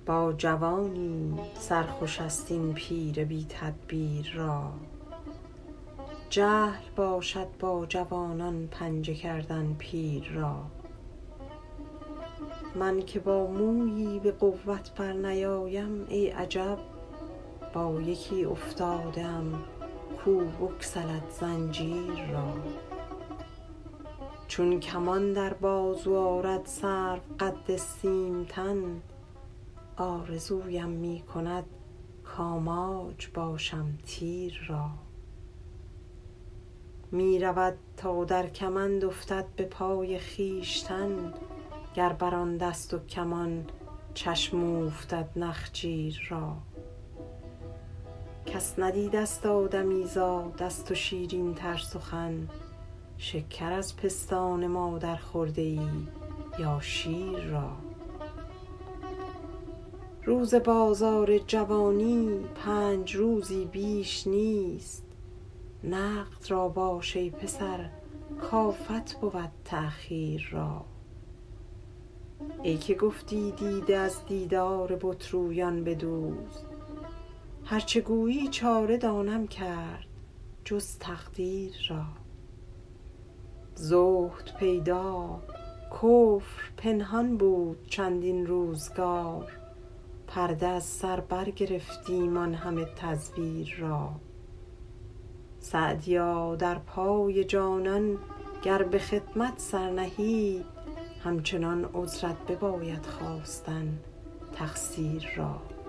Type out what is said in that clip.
با جوانی سرخوش است این پیر بی تدبیر را. جهل باشد با جوانان پنجه کردن پیر را. من که با مویی به قوت بر نیایم ای عجب، با یکی افتادم کو بگسلد زنجیر را. چون کمان در بازو آرد سرو قد سیمتن، آرزویم می کند کاماج باشم تیر را. می رود تا در کمند افتد به پای خویشتن، گر بر آن دست و کمان چشم اوفتد نخجیر را. کس ندیده است آدمیزاد از تو شیرین تر سخن، شکر از پستان مادر خورده ای یا شیر را. روز بازار جوانی 5 روزی بیش نیست، نقد را باش ای پسر کآفت بود تأخیر را. ای که گفتی دیده از دیدار بت رویان بدوز، هرچه گویی چاره دانم کرد جز تقدیر را. زهد پیدا کفر پنهان بود چندین روزگار، پرده از سر برگرفتیم آن همه تزویر را. سعدیا در پای جانان گر به خدمت سر نهی، همچنان عذرت بباید خواستن تقصیر را.